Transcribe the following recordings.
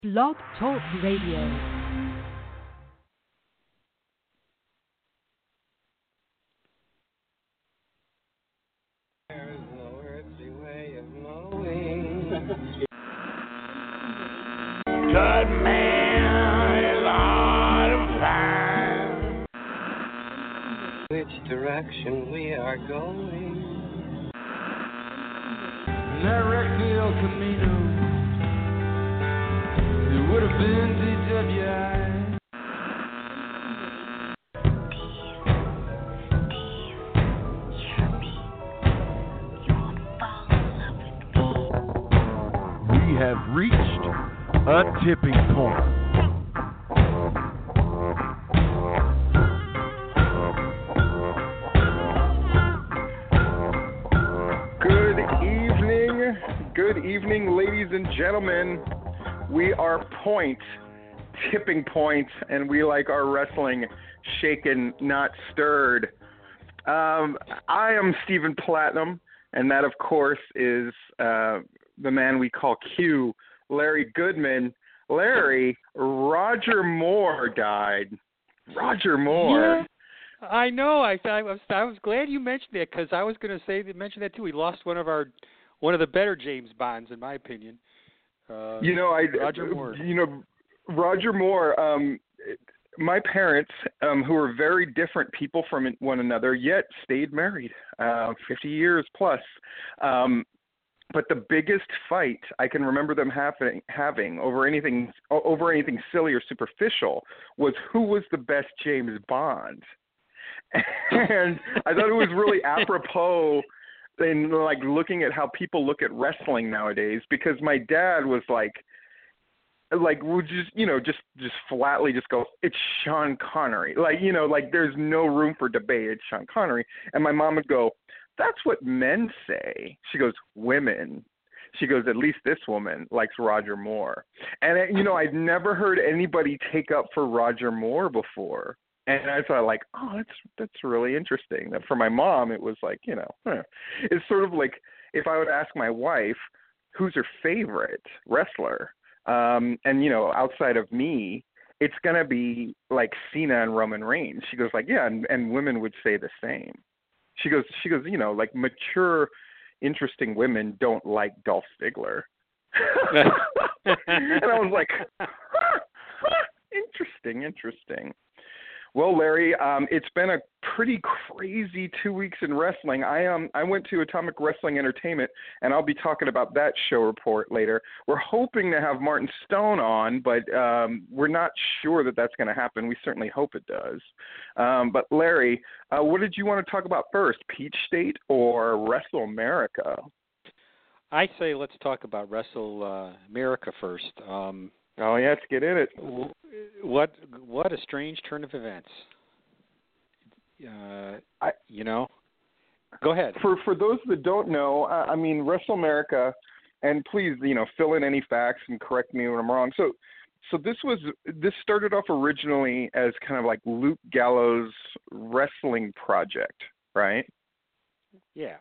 Blog Talk Radio. Good man is out of time. Which direction we are going? That wrecked the El Camino. It would have been DWI. We have reached a tipping point. Good evening, ladies and gentlemen. We are tipping point, and we like our wrestling shaken, not stirred. I am Stephen Platinum, and that, of course, is the man we call Q, Larry Goodman. Larry, Roger Moore died. Roger Moore. Yeah, I know. I was glad you mentioned that because I was going to mention that too. We lost one of the better James Bonds, in my opinion. Roger Moore. Roger Moore. My parents, who were very different people from one another, yet stayed married, 50 years plus. But the biggest fight I can remember them having over anything silly or superficial was who was the best James Bond. And I thought it was really apropos in like looking at how people look at wrestling nowadays, because my dad was like would just flatly just go, it's Sean Connery. Like there's no room for debate. It's Sean Connery. And my mom would go, that's what men say. She goes, women. She goes, at least this woman likes Roger Moore. And, I'd never heard anybody take up for Roger Moore before. And I thought, like, oh, that's really interesting. That for my mom, it was like, It's sort of like if I would ask my wife, who's her favorite wrestler? Outside of me, it's going to be like Cena and Roman Reigns. She goes like, yeah, and women would say the same. She goes, like mature, interesting women don't like Dolph Ziggler. And I was like, interesting. Well, Larry, it's been a pretty crazy 2 weeks in wrestling. I went to Atomic Wrestling Entertainment, and I'll be talking about that show report later. We're hoping to have Martin Stone on, but we're not sure that that's going to happen. We certainly hope it does. But Larry, what did you want to talk about first, Peach State or Wrestle America? I say let's talk about Wrestle America first. Oh, yeah, let's get in it. What a strange turn of events. Go ahead. For those that don't know, Wrestle America, and please, fill in any facts and correct me when I'm wrong. So this started off originally as kind of like Luke Gallows' wrestling project, right? Yeah.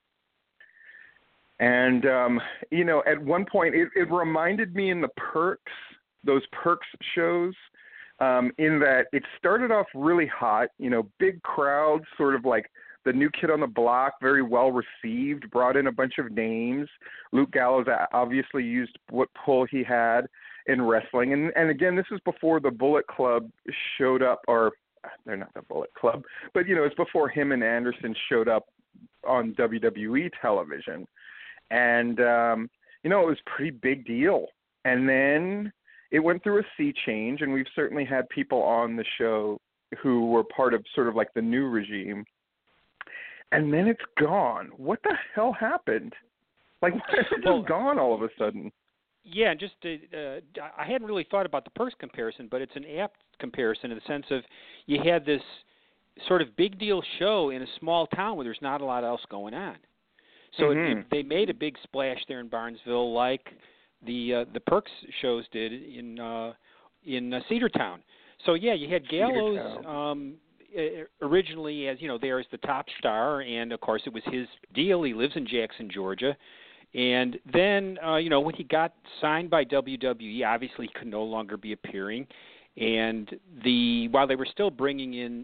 And, at one point, it reminded me in those Perks shows, in that it started off really hot, big crowds, sort of like the new kid on the block, very well received, brought in a bunch of names. Luke Gallows obviously used what pull he had in wrestling. And again, this is before the Bullet Club showed up, or they're not the Bullet Club, but, it's before him and Anderson showed up on WWE television. And, it was a pretty big deal. And then it went through a sea change, and we've certainly had people on the show who were part of sort of like the new regime. And then it's gone. What the hell happened? Like, it's just gone all of a sudden. Yeah, just I hadn't really thought about the Perks comparison, but it's an apt comparison in the sense of you had this sort of big deal show in a small town where there's not a lot else going on. So they made a big splash there in Barnesville, like the Perks shows did in Cedartown. So yeah, you had Gallows originally as there as the top star, and of course it was his deal. He lives in Jackson, Georgia, And then, when he got signed by WWE, obviously he could no longer be appearing. And while they were still bringing in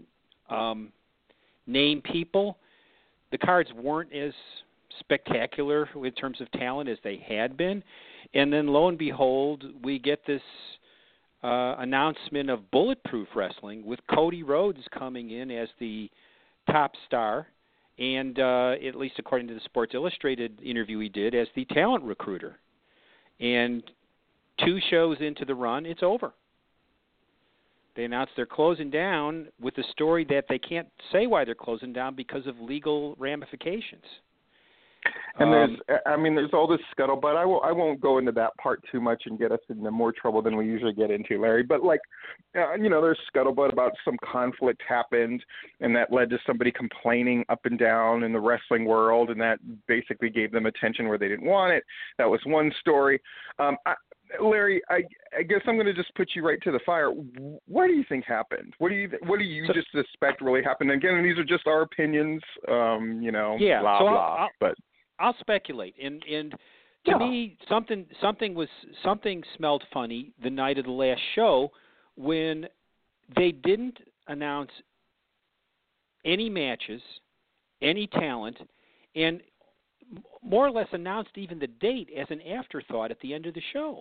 name people, the cards weren't as spectacular in terms of talent as they had been. And then, lo and behold, we get this announcement of Bulletproof Wrestling with Cody Rhodes coming in as the top star, and at least according to the Sports Illustrated interview he did, as the talent recruiter. And 2 shows into the run, it's over. They announced they're closing down with the story that they can't say why they're closing down because of legal ramifications. And there's all this scuttlebutt. I won't go into that part too much and get us into more trouble than we usually get into, Larry. But there's scuttlebutt about some conflict happened, and that led to somebody complaining up and down in the wrestling world, and that basically gave them attention where they didn't want it. That was one story. Larry, I guess I'm going to just put you right to the fire. What do you think happened? What do you just suspect really happened? And again, these are just our opinions, Yeah, blah, so blah. But I'll speculate. And to me, something smelled funny the night of the last show when they didn't announce any matches, any talent, and more or less announced even the date as an afterthought at the end of the show,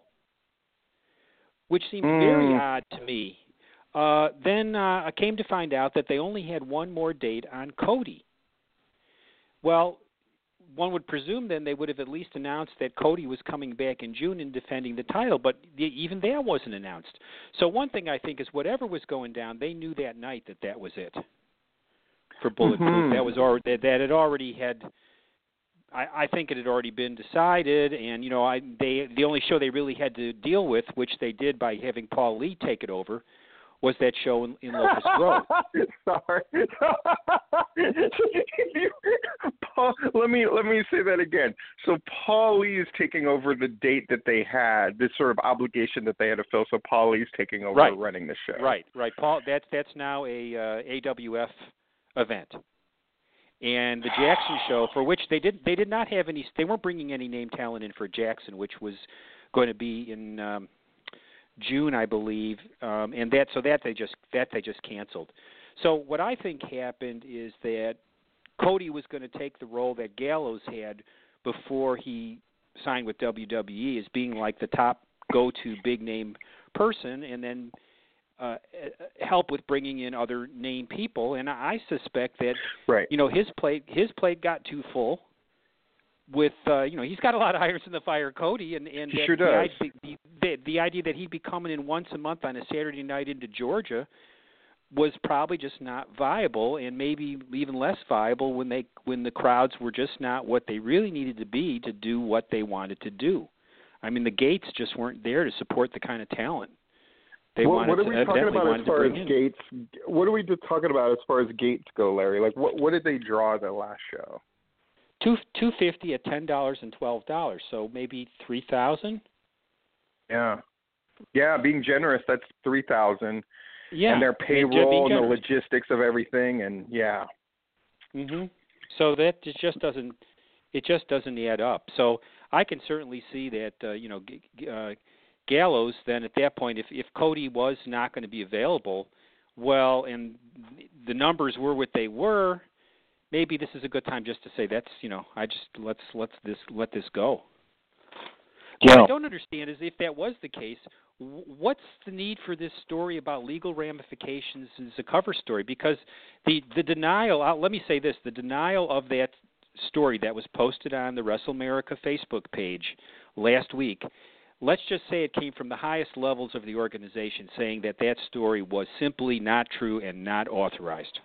which seemed very odd to me. Then I came to find out that they only had one more date on Cody. Well, one would presume then they would have at least announced that Cody was coming back in June and defending the title, but even that wasn't announced. So one thing I think is whatever was going down, they knew that night that was it for Bulletproof. That was already, that it already had. I think it had already been decided, and the only show they really had to deal with, which they did by having Paul Lee take it over, was that show in Locust Grove. Sorry. Paul, let me say that again. So Paul Lee is taking over the date that they had, this sort of obligation that they had to fill. So Paul Lee's taking over running the show. Right. Paul, that's now a AWF event. And the Jackson show, for which they did not have any, they weren't bringing any name talent in for Jackson, which was going to be in June, I believe, and that they just canceled. So what I think happened is that Cody was going to take the role that Gallows had before he signed with WWE as being like the top go-to big name person, and then help with bringing in other name people. And I suspect that his plate got too full. With he's got a lot of irons in the fire, Cody, and he sure does. The idea that he'd be coming in once a month on a Saturday night into Georgia was probably just not viable, and maybe even less viable when the crowds were just not what they really needed to be to do what they wanted to do. I mean, the gates just weren't there to support the kind of talent. What are we talking about as far as gates? What are we talking about as far as gates go, Larry? Like, what did they draw the last show? $250 at $10 and $12, so maybe $3,000. Yeah, being generous, that's $3,000. Yeah, and their payroll and the logistics of everything, and So that just doesn't add up. So I can certainly see that Gallows then at that point, if Cody was not going to be available, well, and the numbers were what they were, maybe this is a good time just to say that's let this go. What I don't understand is if that was the case, what's the need for this story about legal ramifications as a cover story? Because the denial, let me say this, the denial of that story that was posted on the WrestleMerica Facebook page last week, let's just say it came from the highest levels of the organization saying that story was simply not true and not authorized.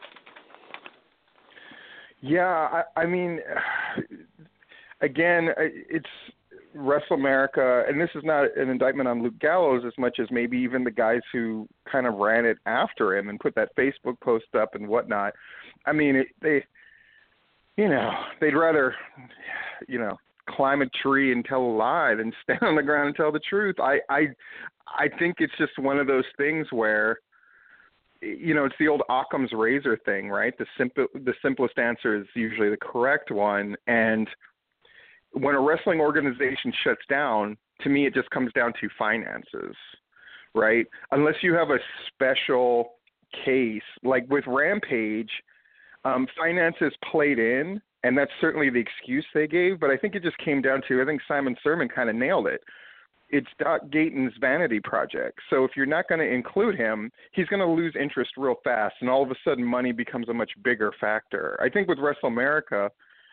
Yeah, I mean, again, it's WrestleMerica, and this is not an indictment on Luke Gallows as much as maybe even the guys who kind of ran it after him and put that Facebook post up and whatnot. I mean, they'd rather, climb a tree and tell a lie than stand on the ground and tell the truth. I think it's just one of those things where, it's the old Occam's razor thing, right? The simplest answer is usually the correct one, and when a wrestling organization shuts down, to me, it just comes down to finances, right? Unless you have a special case, like with Rampage, finances played in, and that's certainly the excuse they gave, but I think it just came down to, I think Simon Sermon kind of nailed it. It's Doc Gayton's vanity project. So if you're not going to include him, he's going to lose interest real fast, and all of a sudden money becomes a much bigger factor. I think with WrestleAmerica,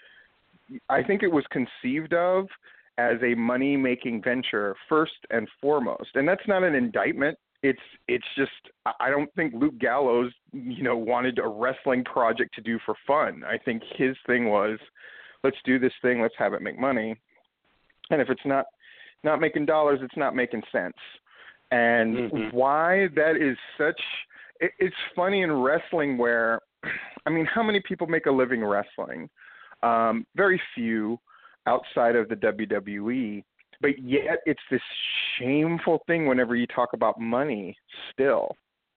I think it was conceived of as a money-making venture first and foremost. And that's not an indictment. It's just, I don't think Luke Gallows, wanted a wrestling project to do for fun. I think his thing was, let's do this thing, let's have it make money. And if it's not making dollars, it's not making sense. And why that is such, it's funny in wrestling where, how many people make a living wrestling? Very few outside of the WWE. But yet it's this shameful thing whenever you talk about money still.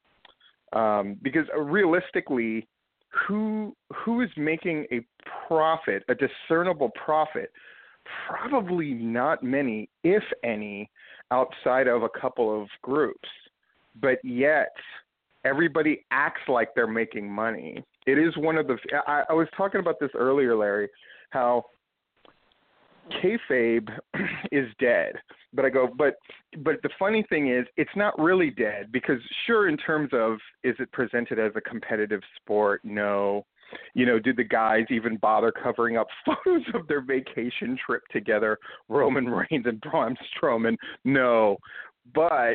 Because realistically, who is making a profit, a discernible profit? Probably not many, if any, outside of a couple of groups. But yet everybody acts like they're making money. It is one of the – I was talking about this earlier, Larry, how – kayfabe is dead, but the funny thing is it's not really dead, because sure, in terms of, is it presented as a competitive sport? No. Do the guys even bother covering up photos of their vacation trip together, Roman Reigns and Braun Strowman? No. But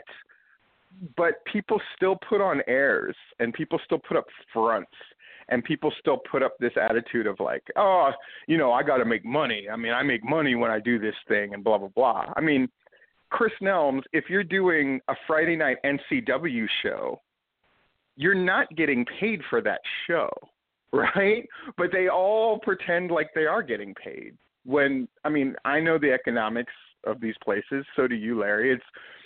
people still put on airs, and people still put up fronts. And people still put up this attitude of like, I got to make money. I make money when I do this thing and blah, blah, blah. Chris Nelms, if you're doing a Friday night NCW show, you're not getting paid for that show, right? But they all pretend like they are getting paid. When, I know the economics of these places. So do you, Larry.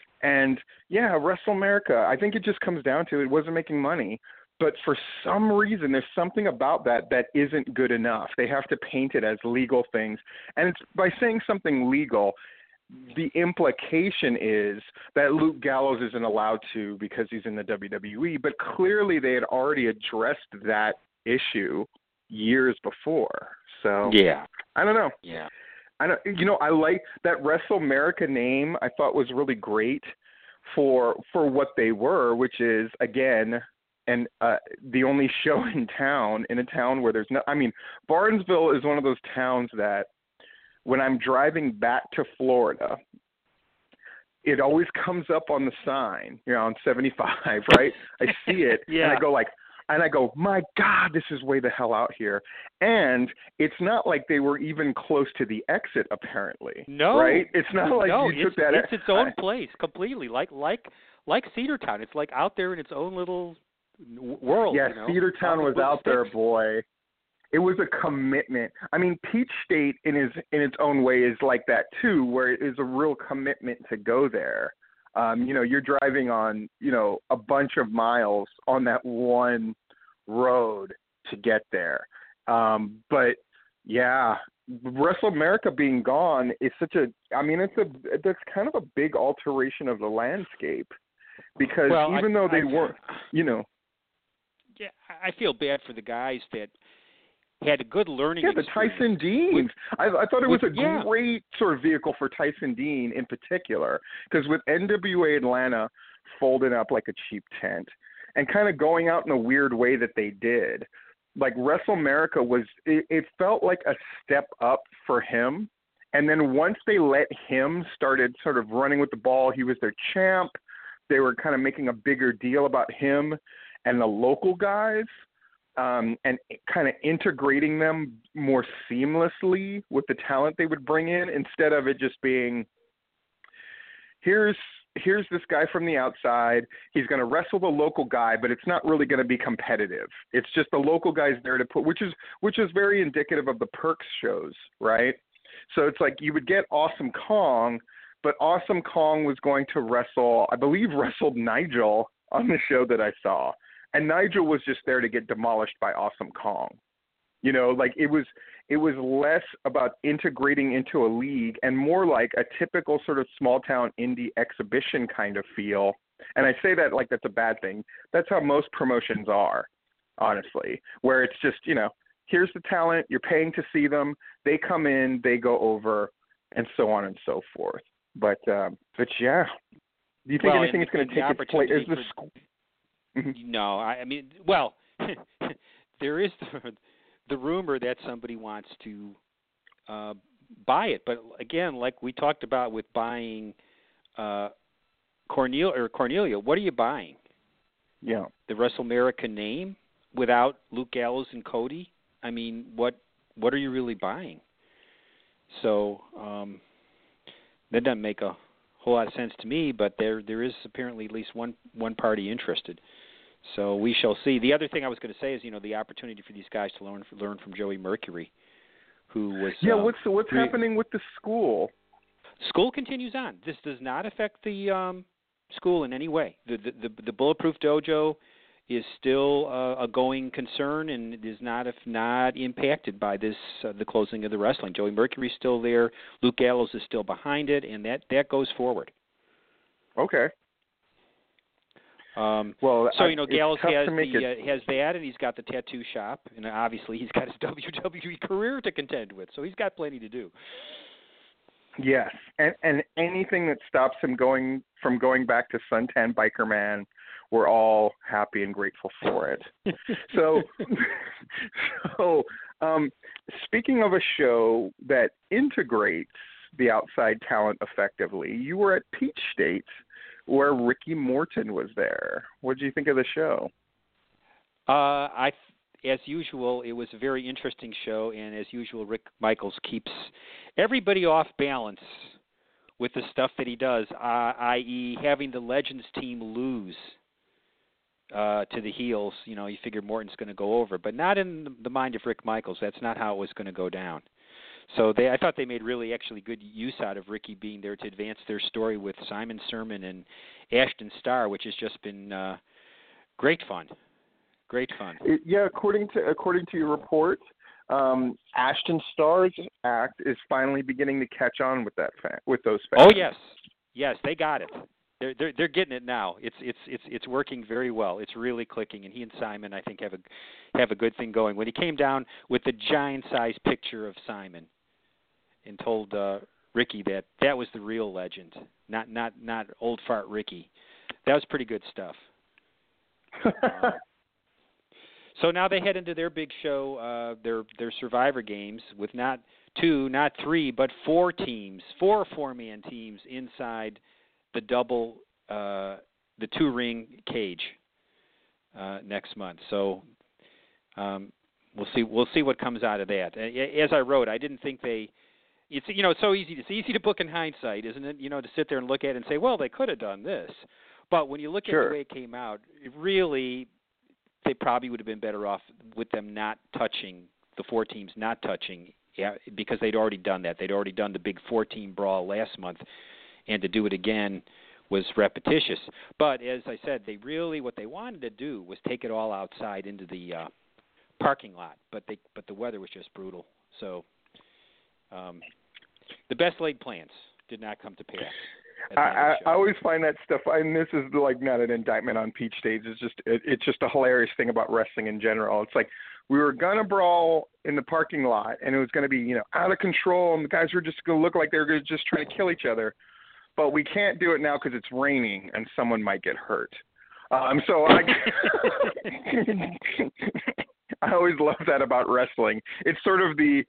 WrestleAmerica, I think it just comes down to it wasn't making money. But for some reason, there's something about that isn't good enough. They have to paint it as legal things. And it's by saying something legal, the implication is that Luke Gallows isn't allowed to because he's in the WWE. But clearly they had already addressed that issue years before. So, yeah, I don't know. Yeah. I like that WrestleAmerica name. I thought was really great for what they were, which is, again, and the only show in a town where there's no, Barnesville is one of those towns that when I'm driving back to Florida, it always comes up on the sign, on 75, right? I see it, yeah. And I go, my God, this is way the hell out here. And it's not like they were even close to the exit, apparently. No. Right? It's not like you took that. It's its own place completely, like Cedartown. It's like out there in its own little world. Yeah, Cedartown was out there, boy. It was a commitment. Peach State in its own way is like that too, where it is a real commitment to go there. You're driving on, a bunch of miles on that one road to get there. But yeah, WrestleAmerica being gone is that's kind of a big alteration of the landscape, because even though they weren't, Yeah, I feel bad for the guys that had a good learning experience. Yeah, the Tyson Dean. I thought it was a great sort of vehicle for Tyson Dean in particular, because with NWA Atlanta folding up like a cheap tent and kind of going out in a weird way that they did, like WrestleAmerica it felt like a step up for him. And then once they let him started sort of running with the ball, he was their champ. They were kind of making a bigger deal about him and the local guys, and kind of integrating them more seamlessly with the talent they would bring in, instead of it just being, here's this guy from the outside. He's going to wrestle the local guy, but it's not really going to be competitive. It's just the local guys there to put, which is very indicative of the Perks shows, right? So it's like you would get Awesome Kong, but Awesome Kong was going to wrestled Nigel on the show that I saw. And Nigel was just there to get demolished by Awesome Kong. You know, like it was less about integrating into a league and more like a typical sort of small town indie exhibition kind of feel. And I say that like that's a bad thing. That's how most promotions are, honestly, where it's just, you know, here's the talent, you're paying to see them, they come in, they go over, and so on and so forth. But yeah, do you think anything is going to take its place? Is the school? No, I mean, well, there is the rumor that somebody wants to buy it, but again, like we talked about with buying Cornelia, what are you buying? Yeah, the WrestleMerica name without Luke Gallows and Cody. I mean, what are you really buying? So that doesn't make a whole lot of sense to me, but there is apparently at least one party interested. So we shall see. The other thing I was going to say is, you know, the opportunity for these guys to learn from Joey Mercury, who was what's happening with the school? School continues on. This does not affect the school in any way. The Bulletproof Dojo is still a going concern and is not impacted by this the closing of the wrestling. Joey Mercury's still there. Luke Gallows is still behind it, and that goes forward. Okay. So you know, Gallows has that, and he's got the tattoo shop, and obviously he's got his WWE career to contend with, so he's got plenty to do. Yes, and anything that stops him going back to Suntan Biker Man, we're all happy and grateful for it. So speaking of a show that integrates the outside talent effectively, you were at Peach State, where Ricky Morton was there. What did you think of the show? As usual, it was a very interesting show, and as usual, Rick Michaels keeps everybody off balance with the stuff that he does, i.e. having the Legends team lose to the heels. You know, you figure Morton's going to go over, but not in the mind of Rick Michaels. That's not how it was going to go down. So I thought they made really actually good use out of Ricky being there to advance their story with Simon Sermon and Ashton Starr, which has just been great fun. Great fun. Yeah, according to your report, Ashton Starr's act is finally beginning to catch on with those fans. Oh yes, they got it. They're getting it now. It's working very well. It's really clicking, and he and Simon, I think, have a good thing going. When he came down with the giant-sized picture of Simon and told Ricky that was the real legend, not old fart Ricky, that was pretty good stuff. So now they head into their big show, their Survivor Games, with not 2, not 3, but 4 teams, 4 four-man teams inside the the 2-ring cage next month. So we'll see what comes out of that. As I wrote, I didn't think it's so easy. It's easy to book in hindsight, isn't it? You know, to sit there and look at it and say, well, they could have done this. But when you look at the way it came out, they probably would have been better off with them not touching, the 4 teams not touching, because they'd already done that. They'd already done the big 4-team brawl last month, and to do it again was repetitious. But as I said, what they wanted to do was take it all outside into the parking lot, but the weather was just brutal. So the best laid plans did not come to pass. I always find that stuff, and this is like not an indictment on Peach Stage. It's just a hilarious thing about wrestling in general. It's like we were gonna brawl in the parking lot, and it was gonna be out of control, and the guys were just gonna look like they were just trying to kill each other. But we can't do it now because it's raining and someone might get hurt. So I always love that about wrestling. It's sort of the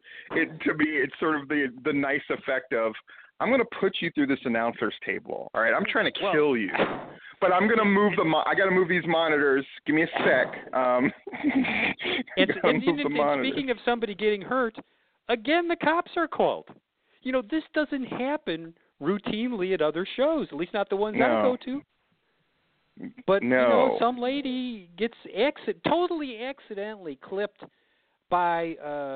nice effect of, I'm going to put you through this announcer's table. All right, I'm trying to kill you, but I'm going to move I got to move these monitors. Give me a sec. And speaking of somebody getting hurt, again, the cops are called. This doesn't happen routinely at other shows, at least not the ones I go to. But some lady gets totally accidentally clipped by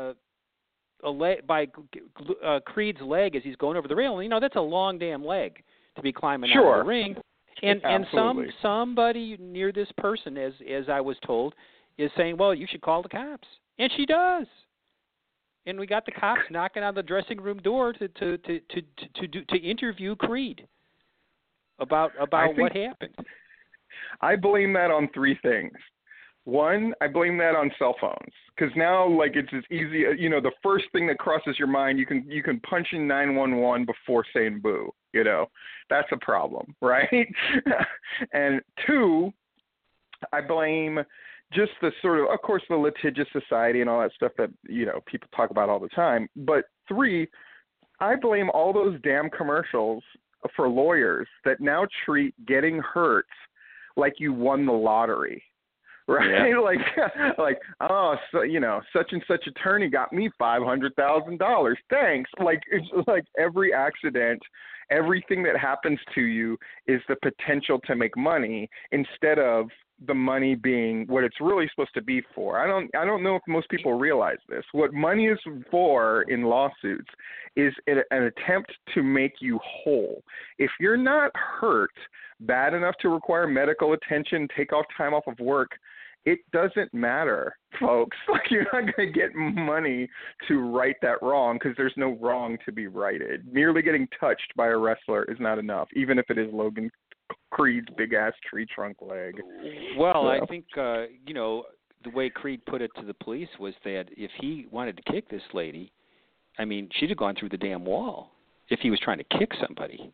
Creed's leg as he's going over the rail. And, that's a long damn leg to be climbing out of the ring. And somebody near this person, as I was told, is saying, well, you should call the cops. And she does. And we got the cops knocking on the dressing room door to interview Creed about what happened. I blame that on three things. One, I blame that on cell phones, because now, like, it's as easy. You know, the first thing that crosses your mind, you can punch in 911 before saying boo. You know, that's a problem, right? And two, I blame just the sort of course, the litigious society and all that stuff that, you know, people talk about all the time. But three, I blame all those damn commercials for lawyers that now treat getting hurt like you won the lottery. Right? Yeah. Like, oh, so, you know, such and such attorney got me $500,000. Thanks. Like, it's like every accident, everything that happens to you is the potential to make money instead of the money being what it's really supposed to be for. I don't know if most people realize this. What money is for in lawsuits is an attempt to make you whole. If you're not hurt bad enough to require medical attention, take off time off of work, it doesn't matter, folks. Like, you're not going to get money to right that wrong because there's no wrong to be righted. Merely getting touched by a wrestler is not enough, even if it is Logan Creed's big-ass tree trunk leg. Well, so. I think, you know, the way Creed put it to the police was that if he wanted to kick this lady, I mean, she'd have gone through the damn wall if he was trying to kick somebody.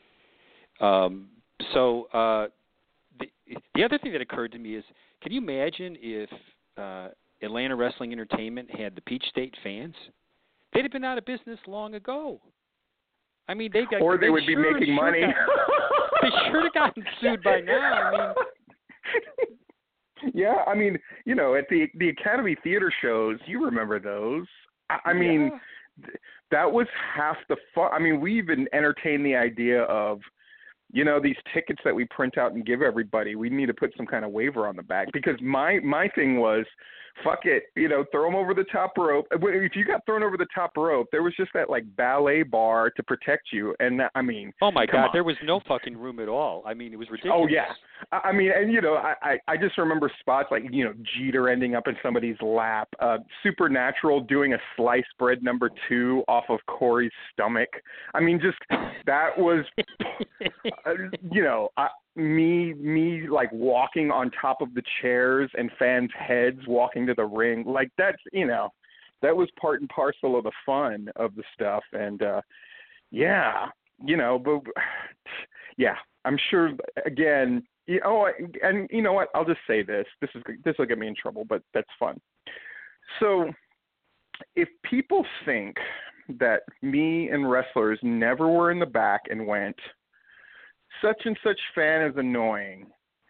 So the other thing that occurred to me is, can you imagine if Atlanta Wrestling Entertainment had the Peach State fans? They'd have been out of business long ago. I mean, they would be making money. They should have gotten sued by now. I mean, yeah, I mean, you know, at the Academy Theater shows, you remember those? I mean, that was half the fun. I mean, we even entertained the idea of, you know, these tickets that we print out and give everybody, we need to put some kind of waiver on the back, because my thing was, fuck it, you know, throw them over the top rope. If you got thrown over the top rope, there was just that, like, ballet bar to protect you. And, I mean, oh, my God, on. There was no fucking room at all. I mean, it was ridiculous. Oh, yeah. I mean, and, you know, I just remember spots like, you know, Jeter ending up in somebody's lap, Supernatural doing a sliced bread number 2 off of Corey's stomach. I mean, just that was, you know, me like walking on top of the chairs and fans' heads walking to the ring. Like, that's, you know, that was part and parcel of the fun of the stuff. And, yeah, you know, but yeah, I'm sure, again, you know, and you know what, I'll just say this will get me in trouble, but that's fun. So if people think that me and wrestlers never were in the back and went, such and such fan is annoying,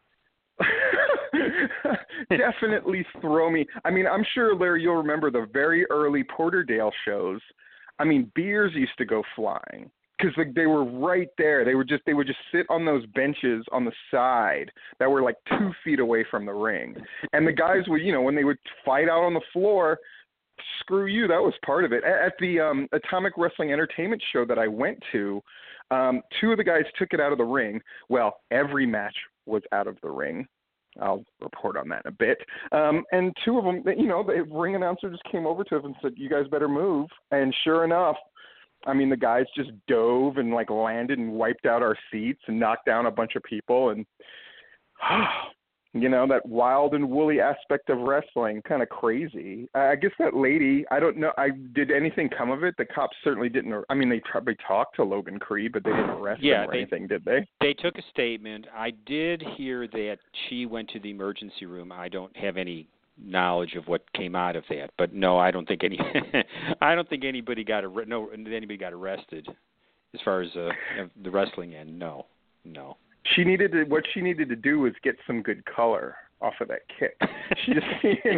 definitely throw me. I mean, I'm sure, Larry, you'll remember the very early Porterdale shows. I mean, beers used to go flying because they were right there. They would just sit on those benches on the side that were like 2 feet away from the ring. And the guys would, you know, when they would fight out on the floor, screw you, that was part of it. At the Atomic Wrestling Entertainment show that I went to, 2 of the guys took it out of the ring. Well, every match was out of the ring. I'll report on that in a bit. And 2 of them, you know, the ring announcer just came over to us and said, you guys better move. And sure enough, I mean, the guys just dove and, like, landed and wiped out our seats and knocked down a bunch of people. And, you know, that wild and woolly aspect of wrestling, kind of crazy. I guess that lady, I don't know, did anything come of it? The cops certainly didn't. I mean, they probably talked to Logan Creed, but they didn't arrest him or anything, did they? They took a statement. I did hear that she went to the emergency room. I don't have any knowledge of what came out of that, but no, I don't think anybody got arrested as far as the wrestling end. No. What she needed to do was get some good color off of that kick. She just,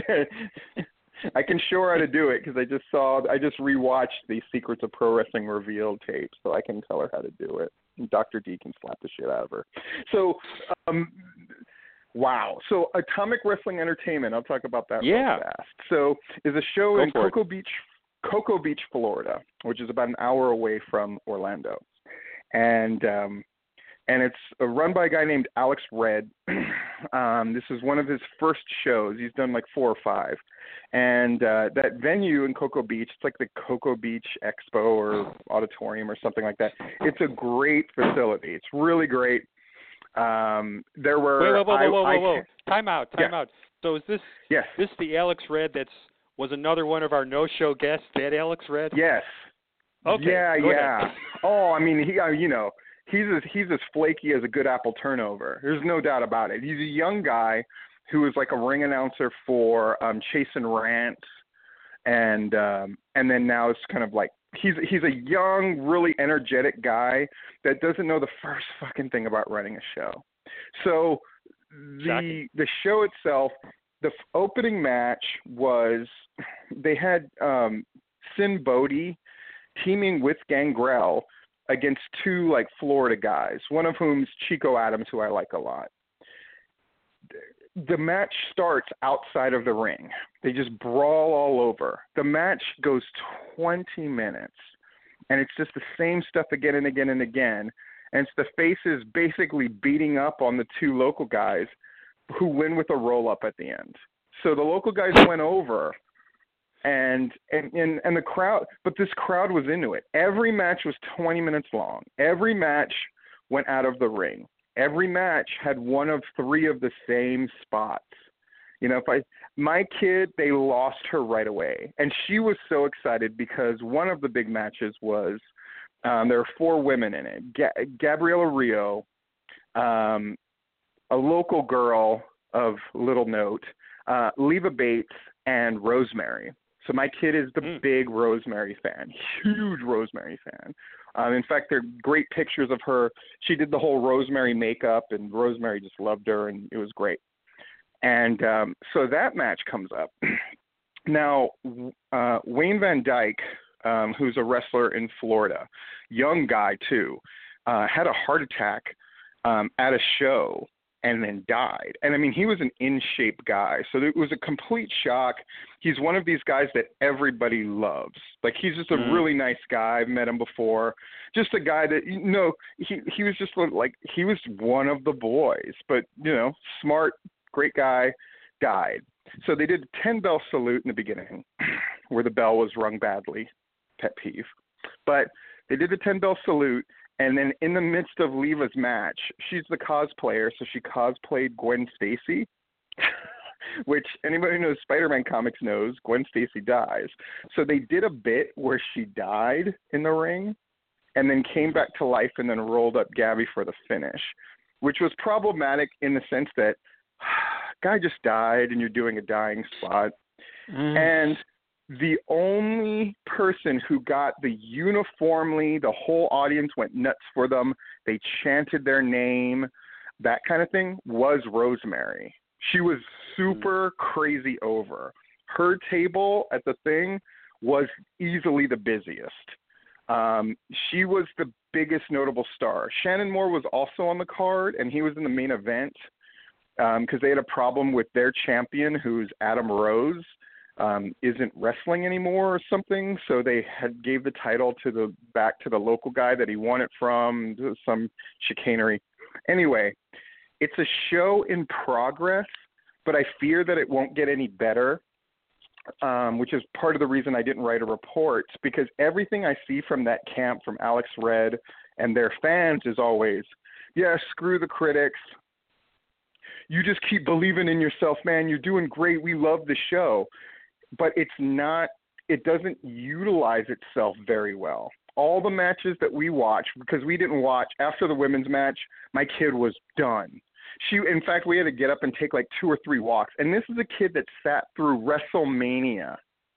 I can show her how to do it because I just rewatched the Secrets of Pro Wrestling Revealed tape, so I can tell her how to do it. And Dr. D can slap the shit out of her. So, wow. So Atomic Wrestling Entertainment, I'll talk about that real fast. So is a show in Cocoa Beach, Florida, which is about an hour away from Orlando. And and it's run by a guy named Alex Red. This is one of his first shows. He's done like 4 or 5. And that venue in Cocoa Beach, it's like the Cocoa Beach Expo or Auditorium or something like that. It's a great facility. It's really great. There were... Whoa. Time out. So is this Yes. the Alex Red was another one of our no-show guests, that Alex Red? Yes. Okay. Yeah. Ahead. Oh, I mean, he's as flaky as a good apple turnover. There's no doubt about it. He's a young guy who was like a ring announcer for Chase and Rant, and then now it's kind of like he's a young, really energetic guy that doesn't know the first fucking thing about running a show. So the show itself, the opening match was they had Sin Bodhi teaming with Gangrel against 2 like Florida guys, one of whom's Chico Adams, who I like a lot. The match starts outside of the ring. They just brawl all over. The match goes 20 minutes, and it's just the same stuff again and again and again. And it's the faces basically beating up on the 2 local guys who win with a roll-up at the end. So the local guys went over, and the crowd, but this crowd was into it. Every match was 20 minutes long. Every match went out of the ring. Every match had one of 3 of the same spots. You know, my kid, they lost her right away. And she was so excited because one of the big matches was, there were 4 women in it. Gabriella Rio, a local girl of little note, Leva Bates, and Rosemary. So my kid is the big Rosemary fan, huge Rosemary fan. In fact, there are great pictures of her. She did the whole Rosemary makeup, and Rosemary just loved her, and it was great. And so that match comes up. Now, Wayne Van Dyke, who's a wrestler in Florida, young guy too, had a heart attack at a show and then died. And I mean, he was an in-shape guy, so it was a complete shock. He's one of these guys that everybody loves. Like, he's just a really nice guy. I've met him before. Just a guy that, he was just like, he was one of the boys, but, smart, great guy, died. So they did a 10-bell salute in the beginning where the bell was rung badly, pet peeve. But they did the 10-bell salute, and then in the midst of Leva's match, she's the cosplayer, so she cosplayed Gwen Stacy, which anybody who knows Spider-Man comics knows Gwen Stacy dies. So they did a bit where she died in the ring and then came back to life and then rolled up Gabby for the finish, which was problematic in the sense that guy just died and you're doing a dying spot. And the only person who got the whole audience went nuts for them, they chanted their name, that kind of thing, was Rosemary. She was super crazy over. Her table at the thing was easily the busiest. She was the biggest notable star. Shannon Moore was also on the card, and he was in the main event because they had a problem with their champion, who's Adam Rose, isn't wrestling anymore or something, so they gave the title back to the local guy that he won it from, some chicanery. Anyway, it's a show in progress, but I fear that it won't get any better, which is part of the reason I didn't write a report, because everything I see from that camp, from Alex Red and their fans, is always, yeah, screw the critics. You just keep believing in yourself, man. You're doing great. We love the show. But it doesn't utilize itself very well. All the matches that we watch, because we didn't watch, after the women's match, my kid was done. In fact, we had to get up and take like 2 or 3 walks. And this is a kid that sat through WrestleMania,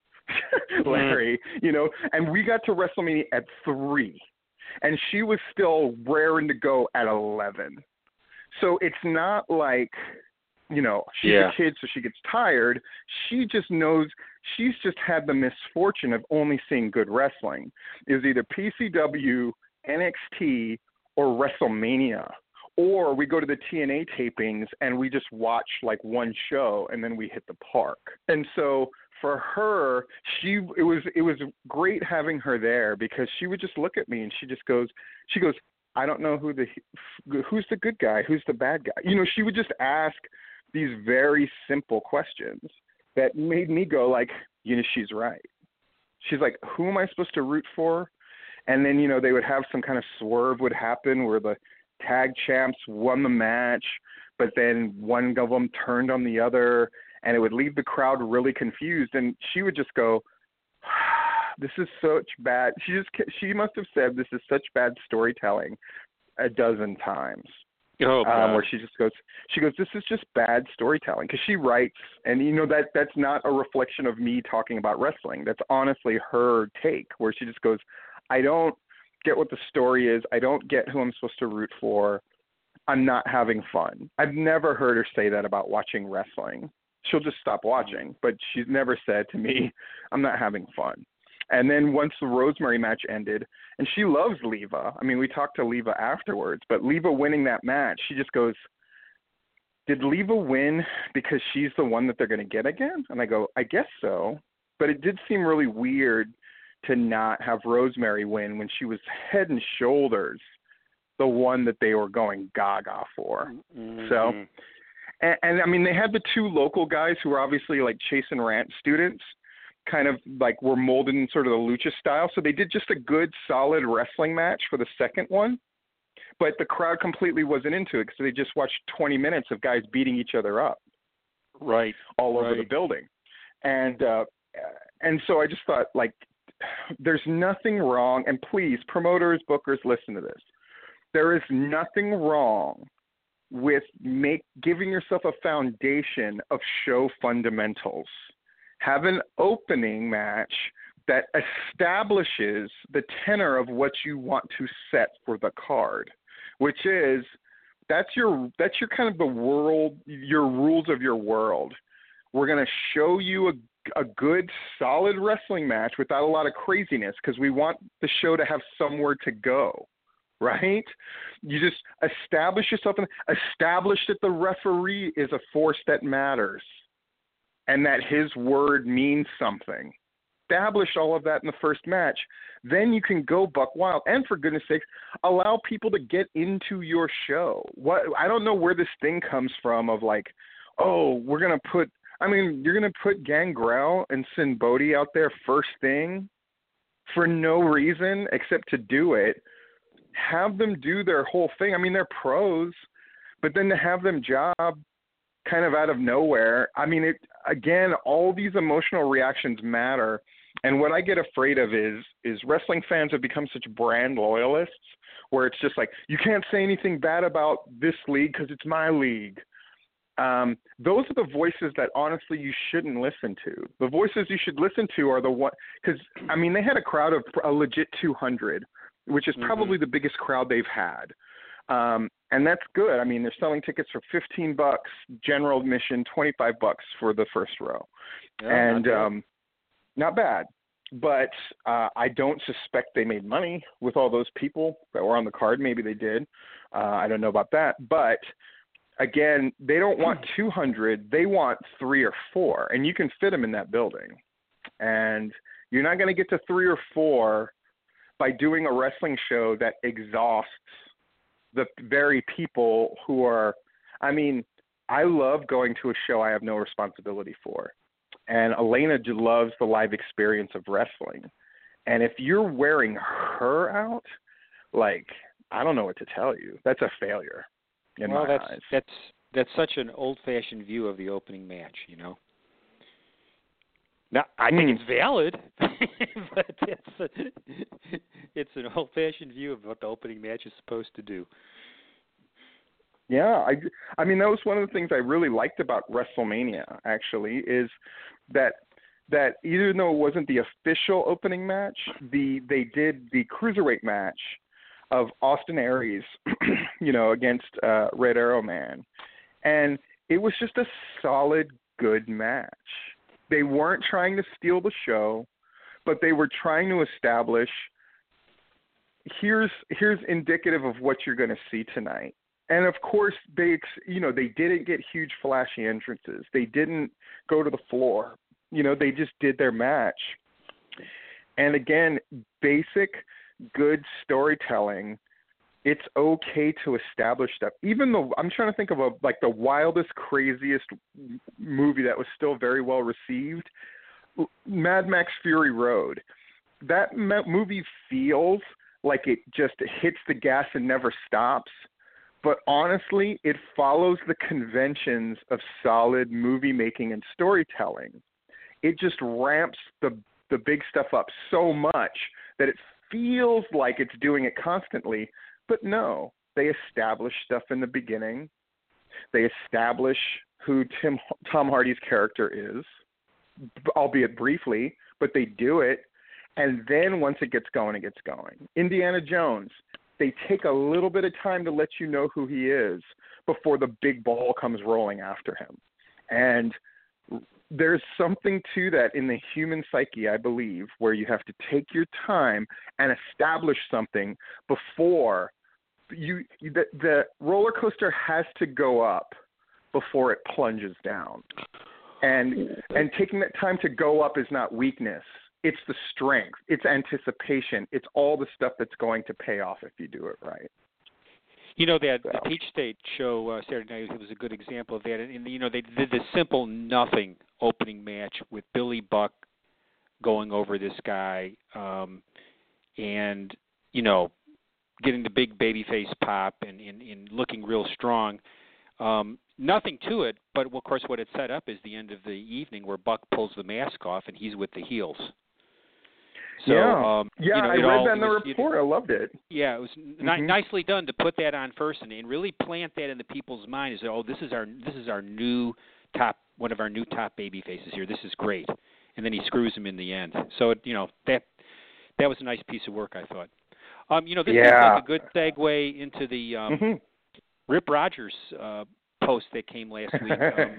Larry, and we got to WrestleMania at 3. And she was still raring to go at 11. So it's not like, she's a kid, so she gets tired. She just knows she's just had the misfortune of only seeing good wrestling. It was either PCW, NXT, or WrestleMania. Or we go to the TNA tapings and we just watch like one show and then we hit the park. And so for her, it was great having her there, because she would just look at me and she goes, I don't know who's the good guy, who's the bad guy. You know, she would just ask these very simple questions that made me go like, you know, she's right. She's like, who am I supposed to root for? And then, you know, they would have some kind of swerve would happen where the tag champs won the match, but then one of them turned on the other, and it would leave the crowd really confused. And she would just go, this is such bad. She must have said this is such bad storytelling a dozen times. Oh, where she goes, this is just bad storytelling, because she writes, and you know that's not a reflection of me talking about wrestling. That's honestly her take, where she just goes, I don't get what the story is. I don't get who I'm supposed to root for. I'm not having fun. I've never heard her say that about watching wrestling. She'll just stop watching, but she's never said to me, I'm not having fun. And then once the Rosemary match ended, and she loves Leva. I mean, we talked to Leva afterwards, but Leva winning that match, she just goes, did Leva win because she's the one that they're going to get again? And I go, I guess so. But it did seem really weird to not have Rosemary win when she was head and shoulders the one that they were going gaga for. Mm-hmm. So, and I mean, they had the two local guys who were obviously like Chase and Rant students, kind of like were molded in sort of the lucha style. So they did just a good, solid wrestling match for the second one. But the crowd completely wasn't into it because they just watched 20 minutes of guys beating each other up. Right. All over the building. And so I just thought, like, there's nothing wrong. And please, promoters, bookers, listen to this. There is nothing wrong with giving yourself a foundation of show fundamentals. Have an opening match that establishes the tenor of what you want to set for the card, which is that's your kind of the world, your rules of your world. We're going to show you a good, solid wrestling match without a lot of craziness because we want the show to have somewhere to go, right? You just establish yourself and establish that the referee is a force that matters and that his word means something. Establish all of that in the first match. Then you can go buck wild. And for goodness sakes, allow people to get into your show. I don't know where this thing comes from of like, oh, you're going to put Gangrel and Sin Bodhi out there first thing for no reason except to do it. Have them do their whole thing. I mean, they're pros, but then to have them job kind of out of nowhere. I mean, again, all these emotional reactions matter. And what I get afraid of is wrestling fans have become such brand loyalists where it's just like, you can't say anything bad about this league because it's my league. Those are the voices that honestly you shouldn't listen to. The voices you should listen to are the one, because I mean, they had a crowd of a legit 200, which is probably the biggest crowd they've had. And that's good. I mean, they're selling tickets for $15, general admission, $25 for the first row. Yeah, and not bad. But I don't suspect they made money with all those people that were on the card. Maybe they did. I don't know about that. But again, they don't want 200. They want 3 or 4, and you can fit them in that building. And you're not going to get to 3 or 4 by doing a wrestling show that exhausts the very people who are, I mean, I love going to a show I have no responsibility for. And Elena loves the live experience of wrestling. And if you're wearing her out, like, I don't know what to tell you. That's a failure in my eyes. That's such an old-fashioned view of the opening match, you know. Now, I think it's valid, but it's an old-fashioned view of what the opening match is supposed to do. Yeah, I mean, that was one of the things I really liked about WrestleMania, actually, is that even though it wasn't the official opening match, they did the Cruiserweight match of Austin Aries, you know, against Red Arrow Man. And it was just a solid, good match. They weren't trying to steal the show, but they were trying to establish, here's indicative of what you're going to see tonight. And of course, they didn't get huge flashy entrances. They didn't go to the floor. You know, they just did their match. And again, basic, good storytelling it's okay to establish stuff. Even though I'm trying to think of the wildest, craziest movie that was still very well received, Mad Max Fury Road. That movie feels like it just hits the gas and never stops. But honestly, it follows the conventions of solid movie making and storytelling. It just ramps the big stuff up so much that it feels like it's doing it constantly. But no, they establish stuff in the beginning. They establish who Tom Hardy's character is, albeit briefly, but they do it. And then once it gets going, it gets going. Indiana Jones, they take a little bit of time to let you know who he is before the big ball comes rolling after him. And there's something to that in the human psyche, I believe, where you have to take your time and establish something before the roller coaster has to go up before it plunges down. And taking that time to go up is not weakness. It's the strength. It's anticipation. It's all the stuff that's going to pay off if you do it right. You know, the Peach State show Saturday night was a good example of that. And they did the simple nothing opening match with Billy Buck going over this guy, and getting the big babyface pop and looking real strong. Nothing to it, but of course what it set up is the end of the evening where Buck pulls the mask off and he's with the heels. So, I read that in the report. I loved it. Yeah, it was nicely done to put that on first and really plant that in the people's minds. This is our new top, one of our new top baby faces here. This is great, and then he screws him in the end. So that was a nice piece of work, I thought. This is like a good segue into the Rip Rogers post that came last week.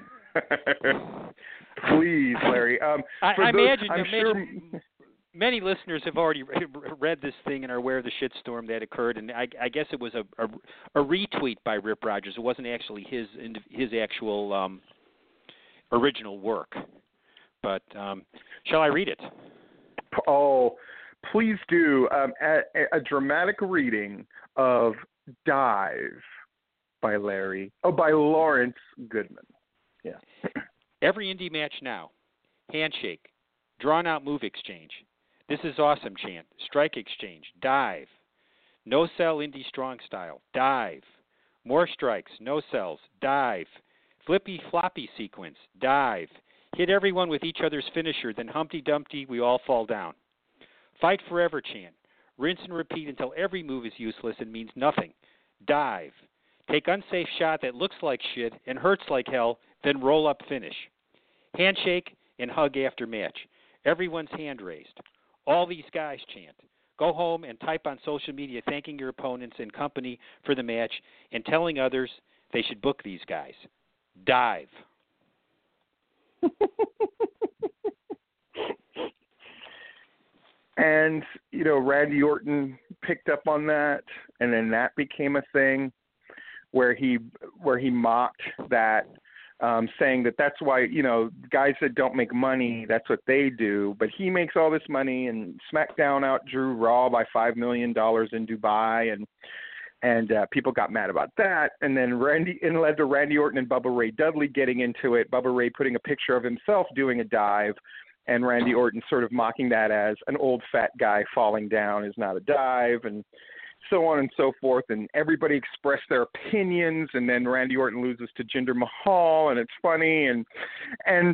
Please, Larry. I imagine many listeners have already read this thing and are aware of the shitstorm that occurred, and I guess it was a retweet by Rip Rogers. It wasn't actually his actual original work. But shall I read it? Oh, please do. A dramatic reading of Dive by Lawrence Goodman. Yeah. Every indie match now. Handshake. Drawn out move exchange. This is awesome chant. Strike exchange. Dive. No sell indie strong style. Dive. More strikes. No sells. Dive. Flippy floppy sequence. Dive. Hit everyone with each other's finisher, then Humpty Dumpty, we all fall down. Fight forever chant. Rinse and repeat until every move is useless and means nothing. Dive. Take unsafe shot that looks like shit and hurts like hell, then roll up finish. Handshake and hug after match. Everyone's hand raised. All these guys chant. Go home and type on social media thanking your opponents and company for the match and telling others they should book these guys. Dive. And, Randy Orton picked up on that, and then that became a thing where he mocked that, saying that that's why, guys that don't make money, that's what they do. But he makes all this money, and SmackDown outdrew Raw by $5 million in Dubai, and people got mad about that. And then it led to Randy Orton and Bubba Ray Dudley getting into it, Bubba Ray putting a picture of himself doing a dive, and Randy Orton sort of mocking that as an old fat guy falling down is not a dive, and so on and so forth. And everybody expressed their opinions, and then Randy Orton loses to Jinder Mahal, and it's funny. And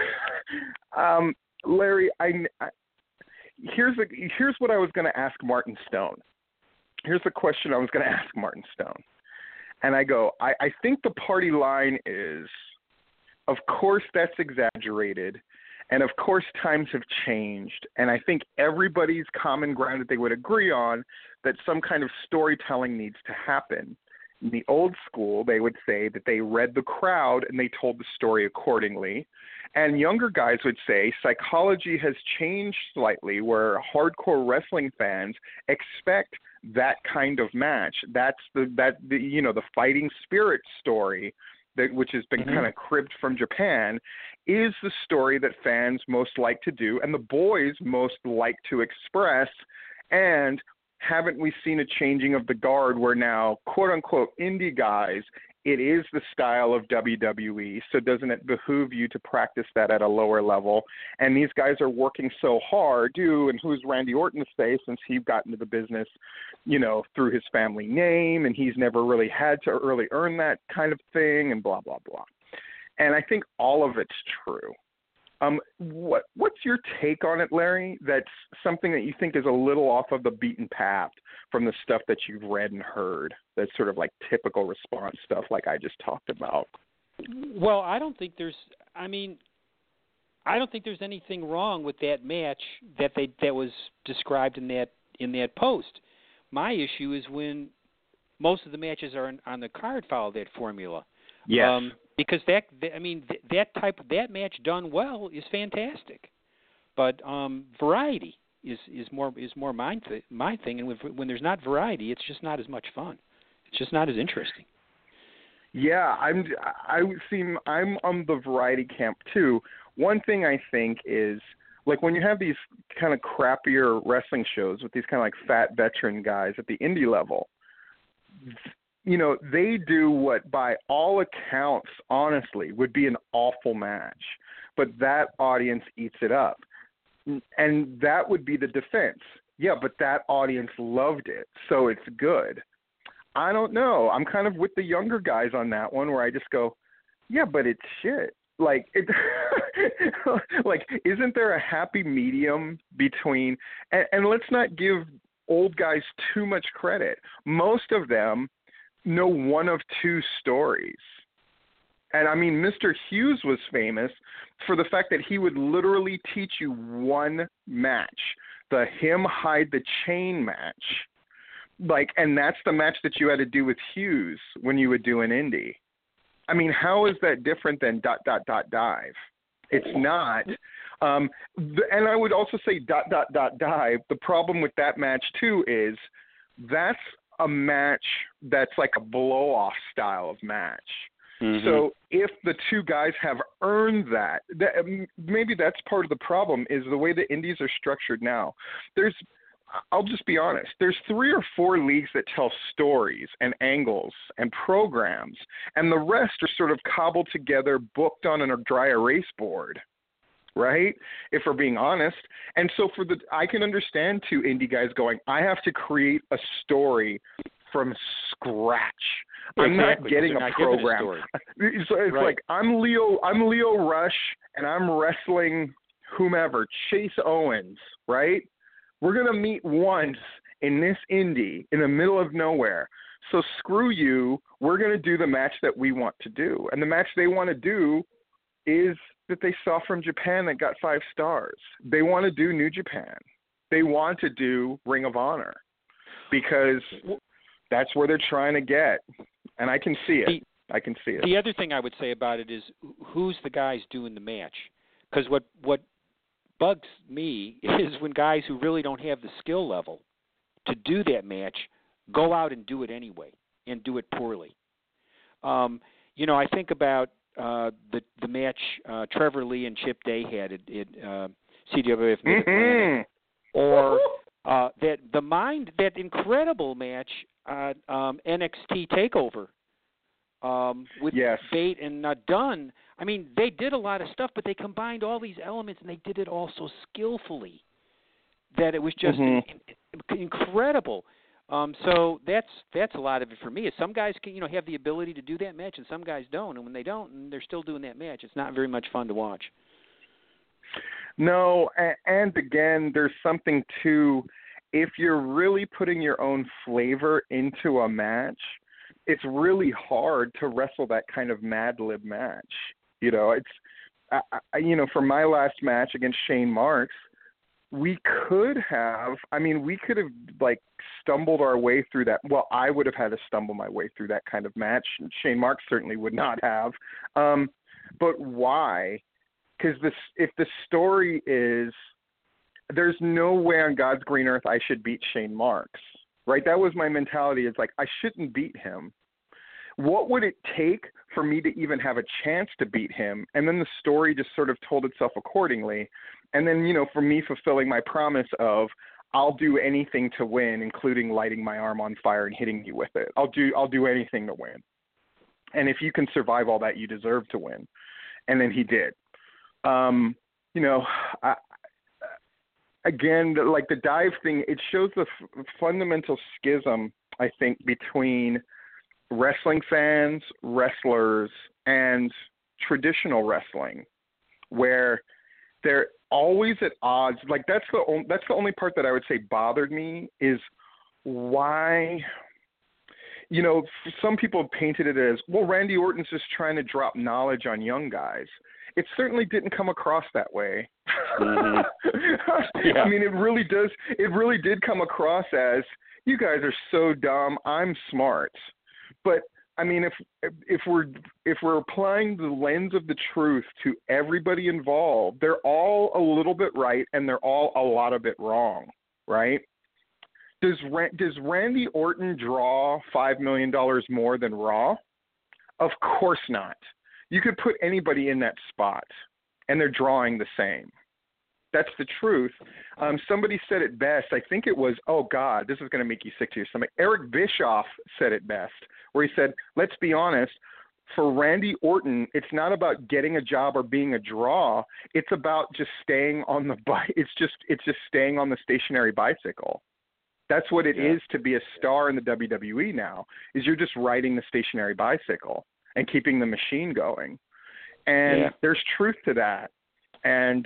Larry, here's what I was going to ask Martin Stone. Here's the question I was going to ask Martin Stone. And I go, I think the party line is, of course that's exaggerated, and of course times have changed, and I think everybody's common ground that they would agree on that some kind of storytelling needs to happen. In the old school, they would say that they read the crowd and they told the story accordingly. And younger guys would say psychology has changed slightly, where hardcore wrestling fans expect that kind of match. That's the fighting spirit story, which has been kind of cribbed from Japan, is the story that fans most like to do and the boys most like to express. And haven't we seen a changing of the guard where now, quote unquote, indie guys, it is the style of WWE, so doesn't it behoove you to practice that at a lower level? And these guys are working so hard, and who's Randy Orton say, since he got into the business, through his family name, and he's never really had to really earn that kind of thing, and blah, blah, blah. And I think all of it's true. What's your take on it, Larry? That's something that you think is a little off of the beaten path from the stuff that you've read and heard. That's sort of like typical response stuff, like I just talked about. Well, I don't think there's anything wrong with that match that was described in that post. My issue is when most of the matches are on the card follow that formula. Yes. Because that match done well is fantastic, but variety is more my thing. And when there's not variety, it's just not as much fun. It's just not as interesting. Yeah, I'm on the variety camp too. One thing I think is, like, when you have these kind of crappier wrestling shows with these kind of like fat veteran guys at the indie level, they do what by all accounts, honestly, would be an awful match, but that audience eats it up. And that would be the defense. Yeah, but that audience loved it, so it's good. I don't know. I'm kind of with the younger guys on that one, where I just go, yeah, but it's shit. Like, isn't there a happy medium between, and let's not give old guys too much credit. Most of them know one of two stories. And I mean, Mr. Hughes was famous for the fact that he would literally teach you one match, the him hide the chain match. And that's the match that you had to do with Hughes when you would do an indie. I mean, how is that different than ... dive? It's not. And I would also say ... dive. The problem with that match too is that's a match that's like a blow-off style of match. Mm-hmm. So if the two guys have earned that, maybe that's part of the problem, is the way the indies are structured now. I'll just be honest, there's 3 or 4 leagues that tell stories and angles and programs, and the rest are sort of cobbled together, booked on a dry erase board, right? If we're being honest. And so I can understand 2 indie guys going, I have to create a story from scratch. I'm not getting a program. It's right. Like I'm Leo Rush and I'm wrestling whomever, Chase Owens, right? We're going to meet once in this indie in the middle of nowhere. So screw you. We're going to do the match that we want to do. And the match they want to do is that they saw from Japan that got 5 stars. They want to do New Japan. They want to do Ring of Honor because that's where they're trying to get. And I can see it. The other thing I would say about it is who's the guys doing the match? Because what bugs me is when guys who really don't have the skill level to do that match go out and do it anyway and do it poorly. I think about the match Trevor Lee and Chip Day had at CWF Mid-Atlantic, or that incredible match NXT Takeover with Bate and Dunn. I mean, they did a lot of stuff, but they combined all these elements and they did it all so skillfully that it was just incredible. So that's a lot of it for me. Some guys can have the ability to do that match, and some guys don't. And when they don't, and they're still doing that match, it's not very much fun to watch. No, and again, there's something to, if you're really putting your own flavor into a match, it's really hard to wrestle that kind of Mad Lib match. For my last match against Shane Marks, we could have stumbled our way through that. Well, I would have had to stumble my way through that kind of match. Shane Marks certainly would not have. But why? Because if the story is, there's no way on God's green earth I should beat Shane Marks, right? That was my mentality. It's like, I shouldn't beat him. What would it take for me to even have a chance to beat him? And then the story just sort of told itself accordingly. And then, for me fulfilling my promise of, I'll do anything to win, including lighting my arm on fire and hitting you with it. I'll do anything to win. And if you can survive all that, you deserve to win. And then he did. Again, like the dive thing, it shows the fundamental schism, I think, between wrestling fans, wrestlers, and traditional wrestling, where they're always at odds. Like that's the only part that I would say bothered me is why. Some people painted it as, well, Randy Orton's just trying to drop knowledge on young guys. It certainly didn't come across that way. Mm-hmm. Yeah. I mean, it really does. It really did come across as, you guys are so dumb, I'm smart. But I mean, if we're applying the lens of the truth to everybody involved, they're all a little bit right and they're all a lot of it wrong, right? Does Randy Orton draw $5 million more than Raw? Of course not. You could put anybody in that spot, and they're drawing the same. That's the truth. Somebody said it best. I think it was, oh, God, this is going to make you sick to your stomach. Eric Bischoff said it best, where he said, let's be honest, for Randy Orton, it's not about getting a job or being a draw. It's about just staying on the it's just staying on the stationary bicycle. That's what it is to be a star in the WWE now, is you're just riding the stationary bicycle and keeping the machine going. And there's truth to that. And,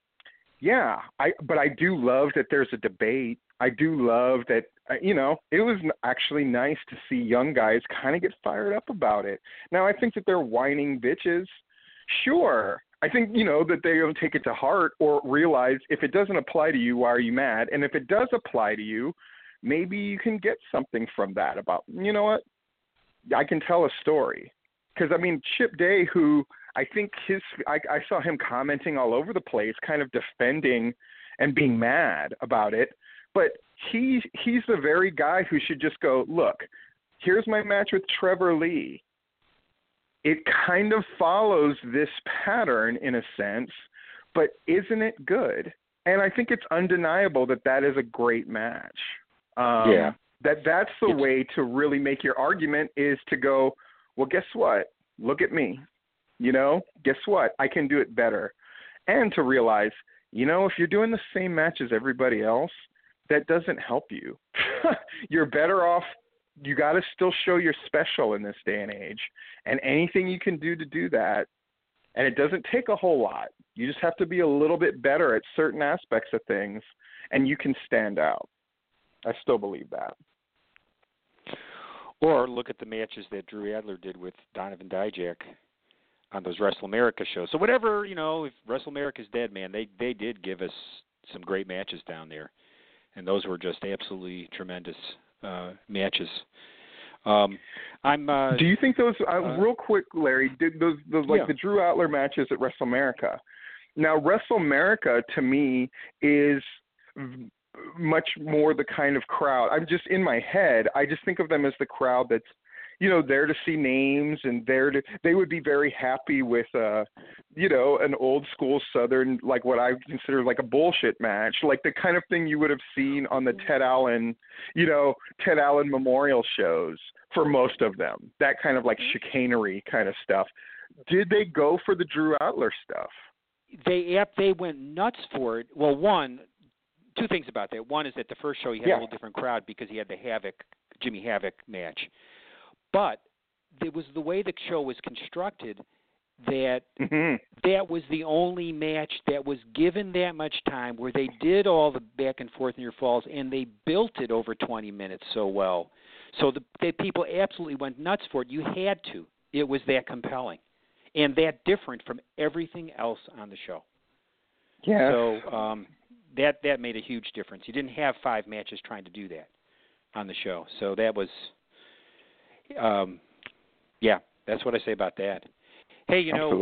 but I do love that there's a debate. I do love that, it was actually nice to see young guys kind of get fired up about it. Now, I think that they're whining bitches. Sure. I think, that they don't take it to heart or realize if it doesn't apply to you, why are you mad? And if it does apply to you, maybe you can get something from that about, you know what, I can tell a story. Because, I mean, Chip Day, who I think I saw him commenting all over the place, kind of defending and being mad about it. But he's the very guy who should just go, look, here's my match with Trevor Lee. It kind of follows this pattern in a sense, but isn't it good? And I think it's undeniable that is a great match. That's the way to really make your argument, is to go, well, guess what? Look at me. Guess what? I can do it better. And to realize, if you're doing the same match as everybody else, that doesn't help you. You're better off. You got to still show you're special in this day and age, and anything you can do to do that. And it doesn't take a whole lot. You just have to be a little bit better at certain aspects of things, and you can stand out. I still believe that. Or look at the matches that Drew Adler did with Donovan Dijak on those Wrestle America shows. So whatever, if Wrestle America's dead, man, they did give us some great matches down there. And those were just absolutely tremendous matches. Do you think those real quick, Larry? Did those the Drew Adler matches at Wrestle America? Now, Wrestle America to me is much more the kind of crowd. I'm just in my head. I just think of them as the crowd that's there to see names, and they would be very happy with, an old school Southern, like what I consider like a bullshit match, like the kind of thing you would have seen on the Ted Allen memorial shows for most of them, that kind of like chicanery kind of stuff. Did they go for the Drew Adler stuff? They went nuts for it. Well, two things about that. One is that the first show he had a little different crowd because he had the Jimmy Havoc match. But it was the way the show was constructed that that was the only match that was given that much time, where they did all the back and forth near falls, and they built it over 20 minutes so well. So the people absolutely went nuts for it. You had to. It was that compelling and that different from everything else on the show. Yeah. So that made a huge difference. You didn't have 5 matches trying to do that on the show. So that was that's what I say about that. Hey,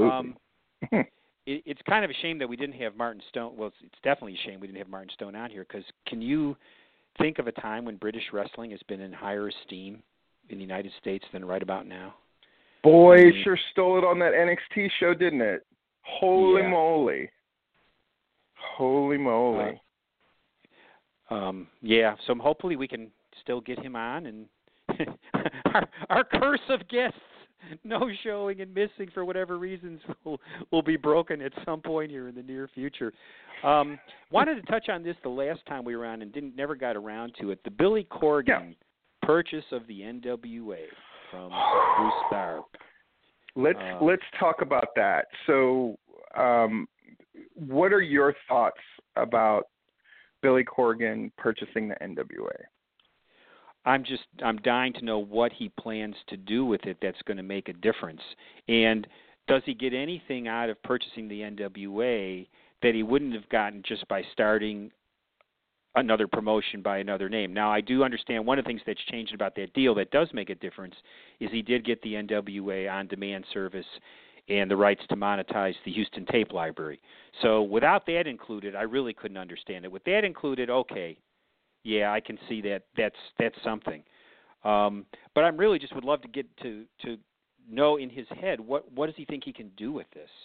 it's kind of a shame that we didn't have Martin Stone. Well, it's definitely a shame we didn't have Martin Stone on here, because can you think of a time when British wrestling has been in higher esteem in the United States than right about now? Boy, sure stole it on that NXT show, didn't it? Holy moly. Holy moly. Yeah, so hopefully we can still get him on, and our curse of guests no showing and missing for whatever reasons will be broken at some point here in the near future. Wanted to touch on this the last time we were on and never got around to it. The Billy Corgan purchase of the NWA from Bruce Tharpe. Let's talk about that. So, what are your thoughts about Billy Corgan purchasing the NWA? I'm dying to know what he plans to do with it that's going to make a difference. And does he get anything out of purchasing the NWA that he wouldn't have gotten just by starting another promotion by another name? Now, I do understand one of the things that's changed about that deal that does make a difference is he did get the NWA on-demand service and the rights to monetize the Houston tape library. So without that included, I really couldn't understand it. With that included, okay, yeah, I can see that that's something. But I really just would love to get to know in his head what does he think he can do with this?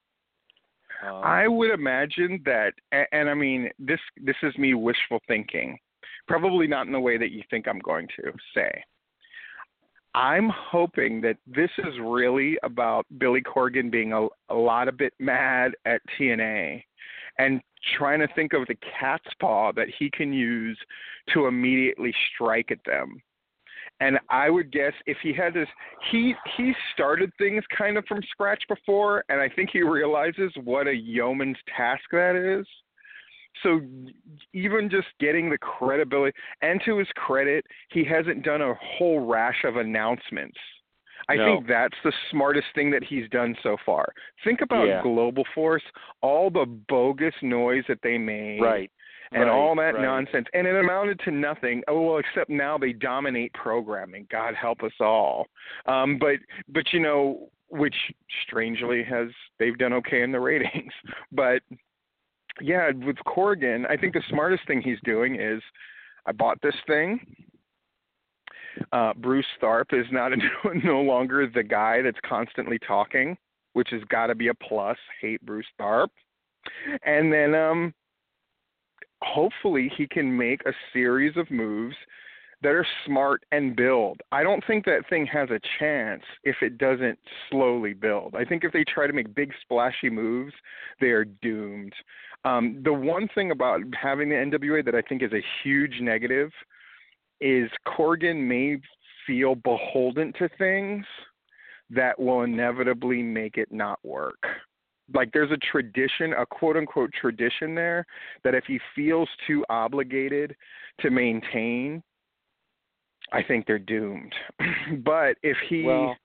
I would imagine that, and I mean, this is me wishful thinking, probably not in the way that you think I'm going to say. I'm hoping that this is really about Billy Corgan being a bit mad at TNA and trying to think of the cat's paw that he can use to immediately strike at them. And I would guess if he had this, he started things kind of from scratch before, and I think he realizes what a yeoman's task that is. So even just getting the credibility, and to his credit, he hasn't done a whole rash of announcements. I think that's the smartest thing that he's done so far. Think about Global Force, all the bogus noise that they made. Right. And all that nonsense. And it amounted to nothing. Oh, well, except now they dominate programming. God help us all. But you know, which strangely they've done okay in the ratings. But yeah, with Corgan, I think the smartest thing he's doing is, I bought this thing. Bruce Tharpe is no longer the guy that's constantly talking, which has got to be a plus. Hate Bruce Tharpe. And then hopefully he can make a series of moves that are smart and build. I don't think that thing has a chance if it doesn't slowly build. I think if they try to make big splashy moves, they are doomed. The one thing about having the NWA that I think is a huge negative is Corgan may feel beholden to things that will inevitably make it not work. Like there's a tradition, a quote-unquote tradition there, that if he feels too obligated to maintain, I think they're doomed. But if he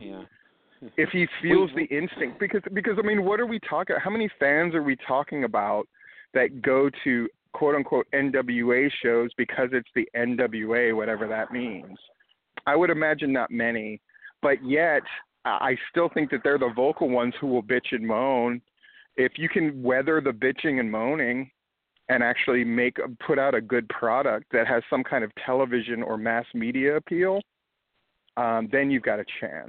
if he feels the instinct, because I mean, what are we talking? How many fans are we talking about that go to quote-unquote NWA shows because it's the NWA, whatever that means? I would imagine not many, but yet I still think that they're the vocal ones who will bitch and moan. If you can weather the bitching and moaning and actually put out a good product that has some kind of television or mass media appeal, then you've got a chance.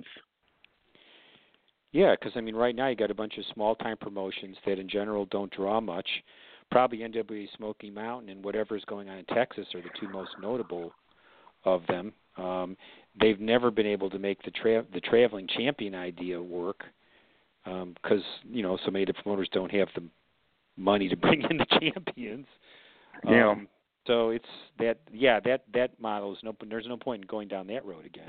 Yeah, because, I mean, right now you got a bunch of small-time promotions that in general don't draw much. Probably NWA Smoky Mountain and whatever's going on in Texas are the two most notable of them. They've never been able to make the traveling champion idea work because, you know, so many of the promoters don't have the money to bring in the champions. So it's that model is there's no point in going down that road again.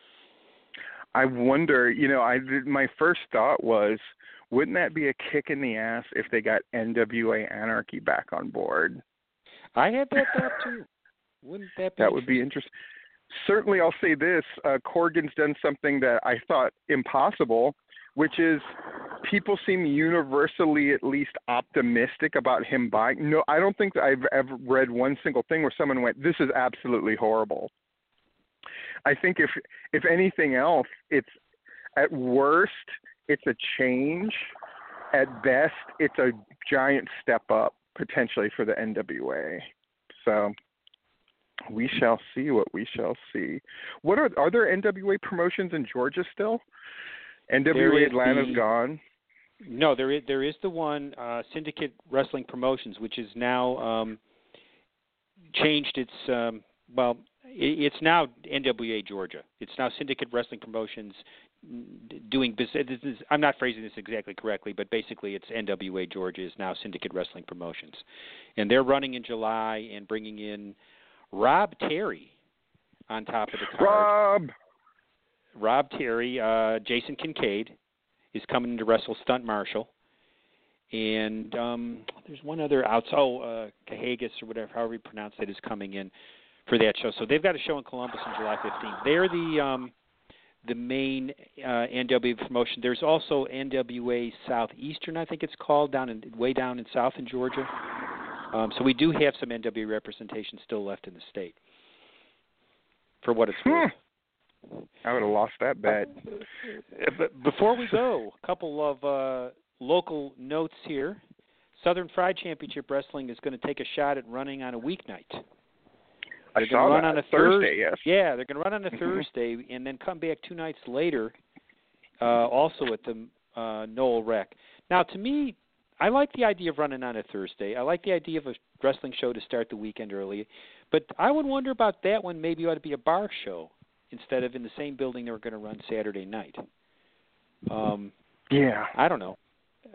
I wonder, you know, my first thought was, wouldn't that be a kick in the ass if they got NWA Anarchy back on board? I had that thought too. Wouldn't that be? That would be interesting. Certainly, I'll say this: Corgan's done something that I thought impossible, which is people seem universally at least optimistic about him buying. No, I don't think that I've ever read one single thing where someone went, "This is absolutely horrible." I think if anything else, it's at worst, it's a change. At best, it's a giant step up potentially for the NWA. So we shall see what we shall see. What are there NWA promotions in Georgia still? NWA Atlanta's gone. No, there is the one Syndicate Wrestling Promotions, which is now changed its it's now NWA Georgia. It's now Syndicate Wrestling Promotions doing business. I'm not phrasing this exactly correctly, but basically it's NWA Georgia is now Syndicate Wrestling Promotions. And they're running in July and bringing in Rob Terry on top of the card. Rob Terry, Jason Kincaid is coming in to wrestle Stunt Marshall. And there's one other Cahagas or whatever, however you pronounce it, is coming in for that show. So they've got a show in Columbus on July 15th. They're the main NWA promotion. There's also NWA Southeastern, I think it's called, way down in south in Georgia. So we do have some NWA representation still left in the state, for what it's worth. I would have lost that bet. But before we go, a couple of local notes here. Southern Fried Championship Wrestling is going to take a shot at running on a weeknight. I saw that on a Thursday, yes. Yeah, they're going to run on a Thursday and then come back 2 nights later, also at the Knoll Rec. Now, to me, I like the idea of running on a Thursday. I like the idea of a wrestling show to start the weekend early. But I would wonder about that one. Maybe it ought to be a bar show instead of in the same building they were going to run Saturday night. Yeah. I don't know.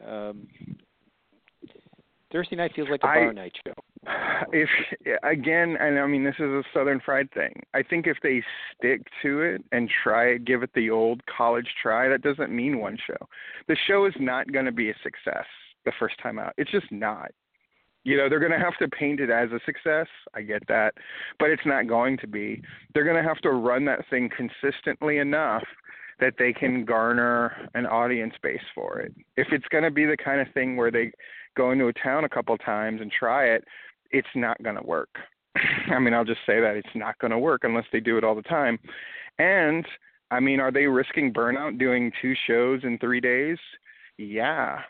Thursday night feels like a bar night show. If again, and I mean this is a Southern Fried thing. I think if they stick to it and give it the old college try, that doesn't mean one show. The show is not going to be a success the first time out. It's just not. They're going to have to paint it as a success. I get that, but it's not going to be. They're going to have to run that thing consistently enough that they can garner an audience base for it. If it's going to be the kind of thing where they go into a town a couple times and try it, it's not going to work. I mean, I'll just say that it's not going to work unless they do it all the time. And, I mean, are they risking burnout doing 2 shows in 3 days? Yeah.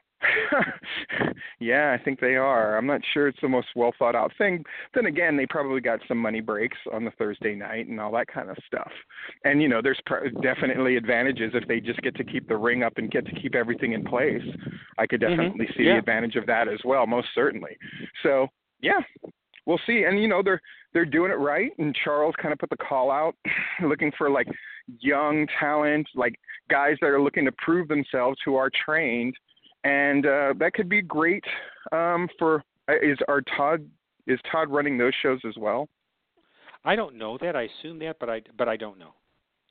Yeah, I think they are. I'm not sure it's the most well thought out thing. Then again, they probably got some money breaks on the Thursday night and all that kind of stuff. And, there's definitely advantages if they just get to keep the ring up and get to keep everything in place. I could definitely see the advantage of that as well, most certainly. So, yeah, we'll see. And, they're doing it right. And Charles kind of put the call out looking for, like, young talent, like guys that are looking to prove themselves who are trained. And that could be great is Todd running those shows as well? I don't know that. I assume that, but I don't know.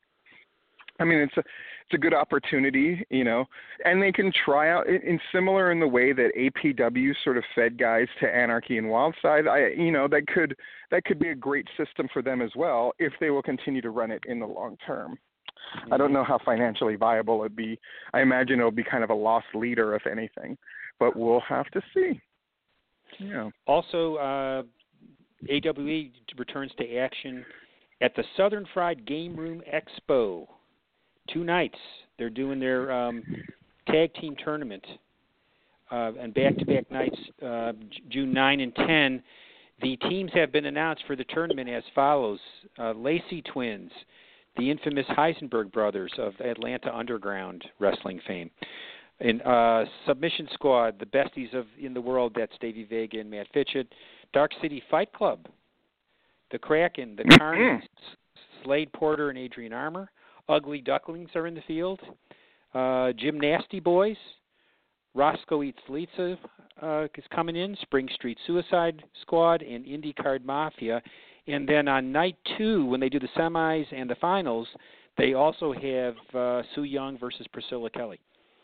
I mean, it's a good opportunity, and they can try out in similar in the way that APW sort of fed guys to Anarchy and Wildside. That could be a great system for them as well if they will continue to run it in the long term. I don't know how financially viable it'd be. I imagine it'll be kind of a lost leader, if anything, but we'll have to see. Yeah. Also, AWE returns to action at the Southern Fried Game Room Expo. 2 nights. They're doing their tag team tournament and back-to-back nights, June 9 and 10. The teams have been announced for the tournament as follows. Lacey Twins, the infamous Heisenberg brothers of Atlanta Underground wrestling fame. In Submission Squad, the besties in the world, that's Davey Vega and Matt Fitchett. Dark City Fight Club, the Kraken, the Carnies, Slade Porter and Adrian Armour. Ugly Ducklings are in the field. Jim Nasty Boys, Roscoe Eats Lisa is coming in. Spring Street Suicide Squad and Indie Card Mafia. And then on night 2, when they do the semis and the finals, they also have Sue Young versus Priscilla Kelly.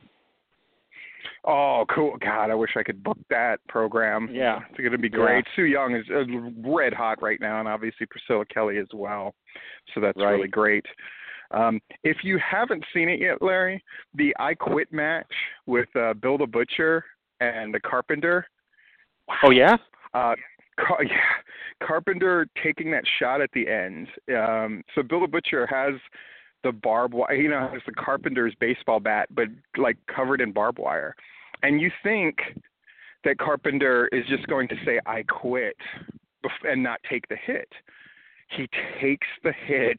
Oh, cool. God, I wish I could book that program. Yeah. It's going to be great. Yeah. Sue Young is red hot right now, and obviously Priscilla Kelly as well. So that's really great. If you haven't seen it yet, Larry, the I Quit match with Bill the Butcher and the Carpenter. Wow. Oh, yeah? Carpenter taking that shot at the end. So Bill the Butcher has the barbed wire, has the Carpenter's baseball bat, but like covered in barbed wire. And you think that Carpenter is just going to say, I quit, and not take the hit. He takes the hit,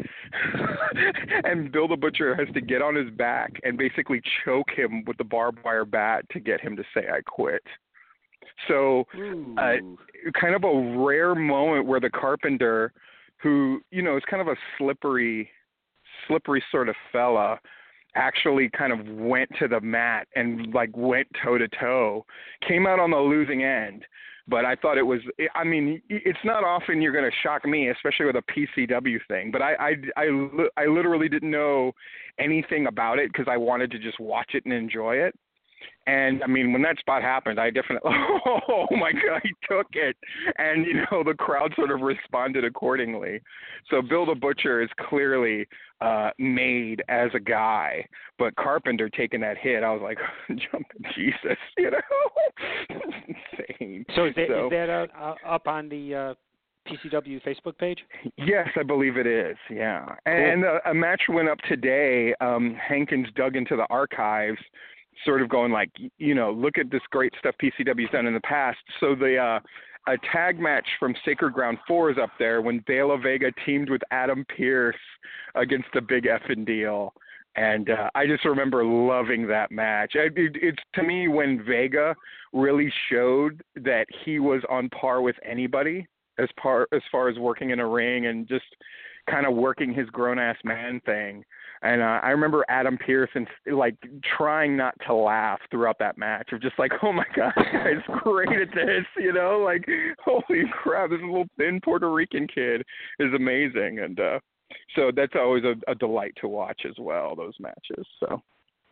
and Bill the Butcher has to get on his back and basically choke him with the barbed wire bat to get him to say, I quit. So kind of a rare moment where the Carpenter, who, you know, is kind of a slippery sort of fella, actually kind of went to the mat and like went toe to toe, came out on the losing end. But I thought it was, I mean, it's not often you're going to shock me, especially with a PCW thing. But I literally didn't know anything about it because I wanted to just watch it and enjoy it. And, I mean, when that spot happened, I definitely, oh, my God, he took it. And, you know, the crowd sort of responded accordingly. So Bill the Butcher is clearly made as a guy. But Carpenter taking that hit, I was like, jumping Jesus, you know. Insane. So is that up on the PCW Facebook page? Yes, I believe it is, yeah. Cool. And a match went up today. Hankins dug into the archives, sort of going like, you know, look at this great stuff PCW's done in the past. So a tag match from Sacred Ground 4 is up there when De La Vega teamed with Adam Pearce against the Big Effin' Deal. And I just remember loving that match. It's to me when Vega really showed that he was on par with anybody as far as working in a ring and just kind of working his grown-ass man thing. And I remember Adam Pearce and like trying not to laugh throughout that match of just like, oh my God, this guy's great at this, you know, like, holy crap, this little thin Puerto Rican kid is amazing. And so that's always a delight to watch as well, those matches. So,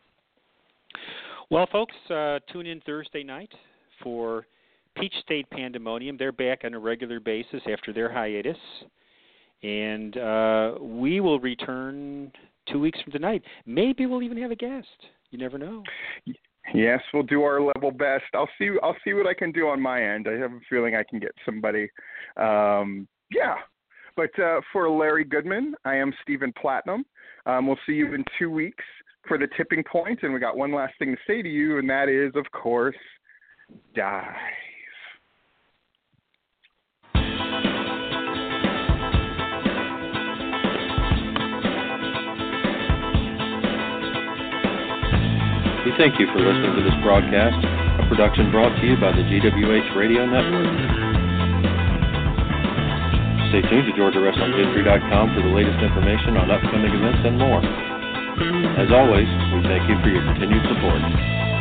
well, folks, tune in Thursday night for Peach State Pandemonium. They're back on a regular basis after their hiatus. And we will return 2 weeks from tonight. Maybe we'll even have a guest. You never know. Yes, we'll do our level best. I'll see what I can do on my end. I have a feeling I can get somebody. Yeah. But for Larry Goodman, I am Stephen Platinum. We'll see you in 2 weeks for the tipping point. And we got one last thing to say to you, and that is, of course, dive. We thank you for listening to this broadcast, a production brought to you by the GWH Radio Network. Stay tuned to GeorgiaWrestlingHistory.com for the latest information on upcoming events and more. As always, we thank you for your continued support.